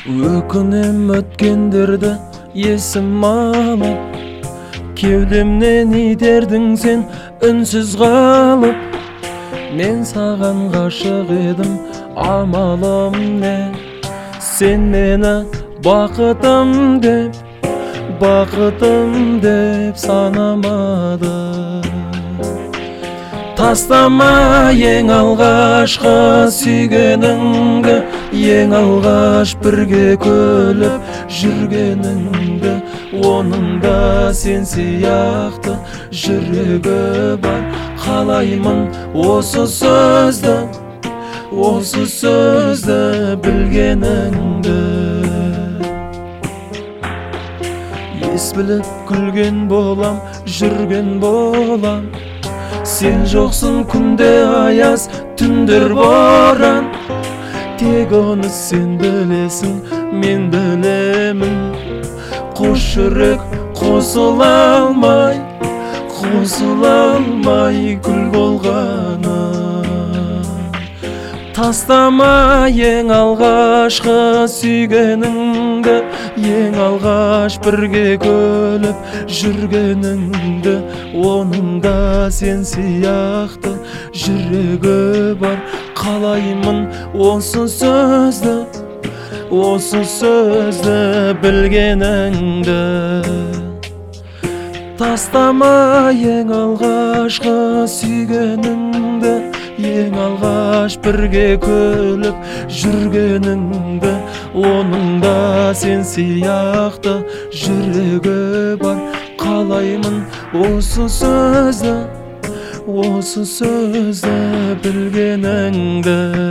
Өкінем өткендерді есім алып, кеудемнен итердің сен үнсіз қалып. Мен саған ғашық едім, амалым не? Сен мені бақытым деп санамады. Тастама ең алғашқы сүйгеніңді, ең алғаш бірге күліп жүргеніңді. Оның да сен сияқты жүрегі бар. Қалаймын осы сөзді білгеніңді. Ес біліп күлген болам, жүрген болам. Сен жоқсың күнде аяз, түндер боран. Тек оны сен білесің, мен білемін. Қос жүрек қосыла алмай күл болғаны. Тастама ең алғашқы сүйгеніңді, ең алғаш бірге күліп жүргеніңді. Оның да сен сияқты жүрегі бар. Қалаймын осы сөзді білгеніңді. Тастама ең алғашқы сүйгеніңді, ең алғаш бірге күліп жүргеніңді. Оның да сен сияқты жүрегі бар. Қалаймын осы сөзді білгеніңді.